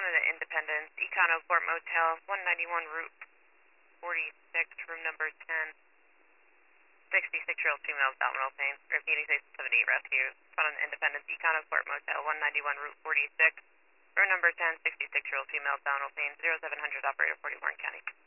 responding to Independence, Econoport Motel, 191 Route 46, room number 10. 66-year-old female with abdominal pain. Repeating 678 rescue. Responding to Independence, Econoport Motel, 191 Route 46, room number 10. 66-year-old female with abdominal pain. 0700 operator 40 Warren County.